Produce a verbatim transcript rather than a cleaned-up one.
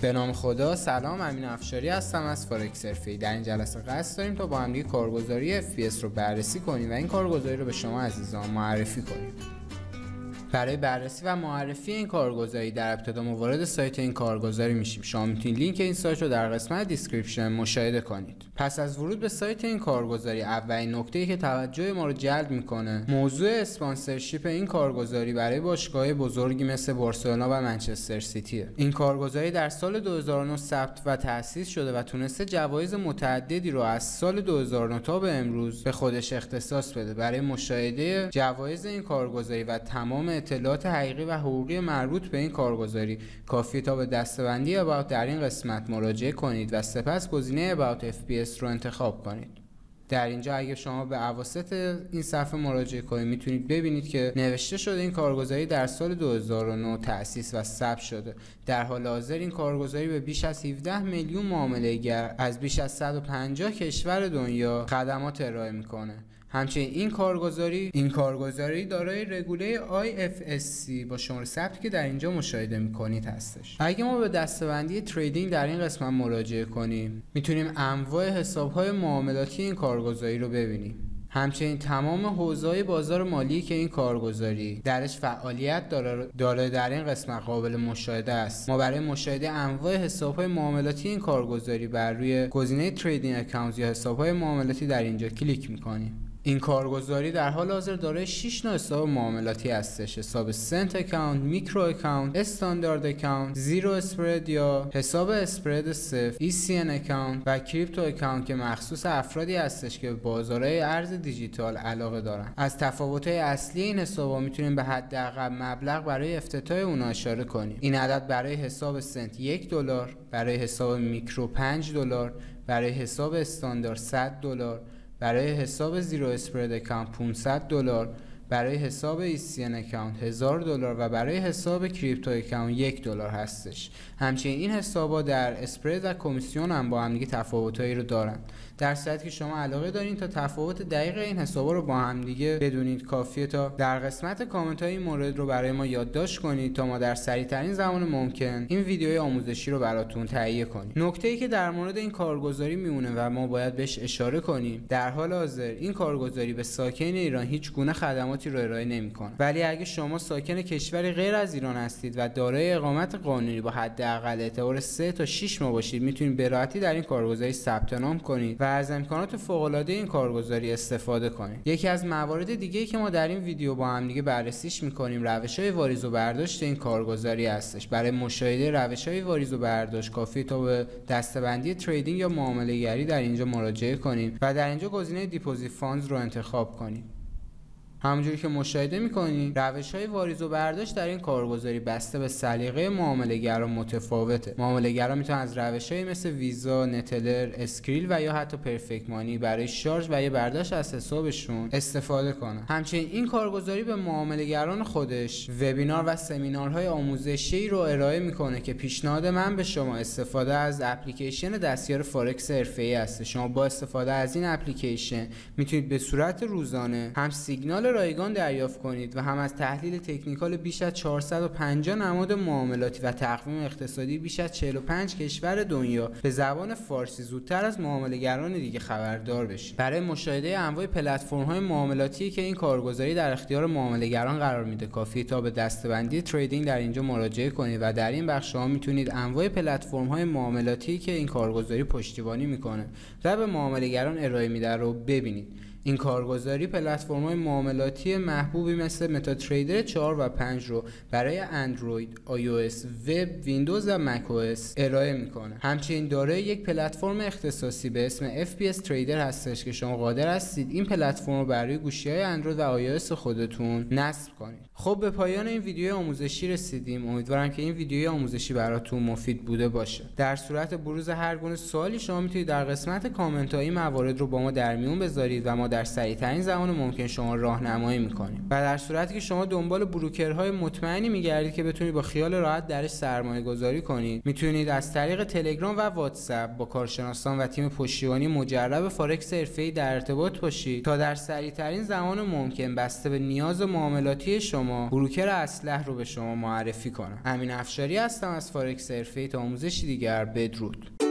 به نام خدا. سلام، امین افشاری هستم از فارکس حرفه‌ای. در این جلسه قصد داریم تا با هم دیگه کارگزاری اف پی اس رو بررسی کنیم و این کارگزاری رو به شما عزیزان معرفی کنیم. برای بررسی و معرفی این کارگزاری در ابتدا ما وارد سایت این کارگزاری میشیم. شما میتونید لینک این سایت رو در قسمت دیسکریپشن مشاهده کنید. پس از ورود به سایت این کارگزاری، اولین نکته‌ای که توجه ما رو جلب میکنه موضوع اسپانسرشیپ این کارگزاری برای باشگاه‌های بزرگی مثل بارسلونا و منچستر سیتیه. این کارگزاری در سال دو هزار و نه ثبت و تأسیس شده و تونسته جوایز متعددی رو از سال دو هزار و نه تا به امروز به خودش اختصاص بده. برای مشاهده جوایز این کارگزاری و تمام اطلاعات حقیقی و حقوقی مربوط به این کارگزاری کافیه تا به دسته‌بندی About در این قسمت مراجعه کنید و سپس گزینه About اف پی اس رو انتخاب کنید. در اینجا اگه شما به اواسط این صفحه مراجعه کنید میتونید ببینید که نوشته شده این کارگزاری در سال دو هزار و نه تأسیس و ثبت شده. در حال حاضر این کارگزاری به بیش از هفده میلیون معامله‌گر از بیش از صد و پنجاه کشور دنیا خدمات ارائه میکنه. همچنین این کارگزاری این کارگزاری دارای رگوله آی اف اس سی با شماره ثبتی که در اینجا مشاهده میکنید هستش. اگه ما به دسته‌بندی تریدینگ در این قسمت مراجعه کنیم میتونیم انواع حساب‌های معاملاتی این کارگزاری رو ببینیم. همچنین تمام حوزه‌های بازار مالی که این کارگزاری درش فعالیت داره داره در این قسمت قابل مشاهده است. ما برای مشاهده انواع حساب‌های معاملاتی این کارگزاری بر روی گزینه تریدینگ اکانت یا حساب‌های معاملاتی در اینجا کلیک می‌کنیم. این کارگزاری در حال حاضر دارای شش نوع حساب معاملاتی هستش: حساب سنت اکانت، میکرو اکانت، استاندارد اکانت، زیرو اسپرد یا حساب اسپرد صفر، ای سی ان اکانت و کریپتو اکانت که مخصوص افرادی هستش که به بازارهای ارز دیجیتال علاقه دارن. از تفاوت‌های اصلی این حساب‌ها میتونیم به حداقل مبلغ برای افتتاح اونها اشاره کنیم. این عدد برای حساب سنت یک دلار، برای حساب میکرو پنج دلار، برای حساب استاندارد صد دلار، برای حساب زیرو اسپرد اکانت پانصد دلار، برای حساب ای سی ان اکانت هزار دلار و برای حساب کریپتو اکانت یک دلار هستش. همچنین این حسابا در اسپرد و کمیسیون هم با هم دیگه تفاوتایی رو دارن. در صورتی که شما علاقه دارین تا تفاوت دقیق این حسابا رو با هم دیگه بدونید کافیه تا در قسمت کامنت های این مورد رو برای ما یادداشت کنید تا ما در سریع ترین زمان ممکن این ویدیوی آموزشی رو براتون تهیه کنیم. نکته‌ای که در مورد این کارگزاری میمونه و ما باید بهش اشاره کنیم، در حال حاضر این کارگزاری به ساکنین ایران هیچ گونه خدماتی رو ارائه نمی‌کنه. ولی اگه شما ساکن کشوری غیر از ایران هستید و دارای اقامت قانونی با حداقل اعتبار سه تا شش ماه باشید، میتونید به راحتی در این کارگزاری ثبت نام کنید و از امکانات فوق‌العاده این کارگزاری استفاده کنید. یکی از موارد دیگه‌ای که ما در این ویدیو با هم دیگه بررسیش می‌کنیم روش‌های واریز و برداشت این کارگزاری هستش. برای مشاهده روش‌های واریز و برداشت کافیه تا به دسته‌بندی تریدینگ یا معامله‌گری در اینجا مراجعه کنیم و در اینجا گزینه دیپوزیت فاندز رو انتخاب کنیم. همونجوری که مشاهده می‌کنید روش‌های واریز و برداشت در این کارگزاری بسته به سلیقه معامله‌گرا متفاوته. معامله‌گرا میتونن از روش‌هایی مثل ویزا، نتلر، اسکریل و یا حتی پرفکت مانی برای شارژ و یا برداشت از حسابشون استفاده کنن. همچنین این کارگزاری به معامله‌گران خودش وبینار و سمینارهای آموزشی رو ارائه میکنه که پیشنهاد من به شما استفاده از اپلیکیشن دستیار فارکس حرفه‌ای است. شما با استفاده از این اپلیکیشن میتونید به صورت روزانه هم سیگنال رایگان دریافت کنید و هم از تحلیل تکنیکال بیش از چهارصد و پنجاه نماد معاملاتی و تقویم اقتصادی بیش از چهل و پنج کشور دنیا به زبان فارسی زودتر از معامله‌گران دیگه خبردار بشید. برای مشاهده انواع پلتفرم‌های معاملاتی که این کارگزاری در اختیار معامله‌گران قرار میده کافیه تا به دسته‌بندی تریدینگ در اینجا مراجعه کنید و در این بخش شما میتونید انواع پلتفرم‌های معاملاتی که این کارگزاری پشتیبانی میکنه و به معامله‌گران ارائه میده رو ببینید. این کارگزاری پلتفرم‌های معاملاتی محبوبی مثل متا تریدر چهار و پنج رو برای اندروید، آی او اس، وب، ویندوز و مک او اس ارائه میکنه. همچنین دارای یک پلتفرم اختصاصی به اسم اف پی اس تریدر هستش که شما قادر هستید این پلتفرم رو برای گوشی‌های اندروید و آی او اس خودتون نصب کنید. خب به پایان این ویدیو آموزشی رسیدیم. امیدوارم که این ویدیوی آموزشی براتون مفید بوده باشه. در صورت بروز هر گونه سوالی شما میتونید در قسمت کامنت ها این موارد رو با ما در میون بذارید و ما در سریعترین زمان ممکن شما راهنمایی میکنیم. و در صورتی که شما دنبال بروکرهای مطمئنی میگردید که بتونید با خیال راحت درش سرمایه گذاری کنید، میتونید از طریق تلگرام و واتساپ با کارشناسان و تیم پشتیبانی مجرب فارکس حرفه‌ای در ارتباط باشید تا در سریعترین زمان ممکن بسته به نیاز معاملاتی شما بروکر اصلح رو به شما معرفی کنم. امین افشاری هستم از فارکس حرفه‌ای. تا آموزشی دیگر، بدرود.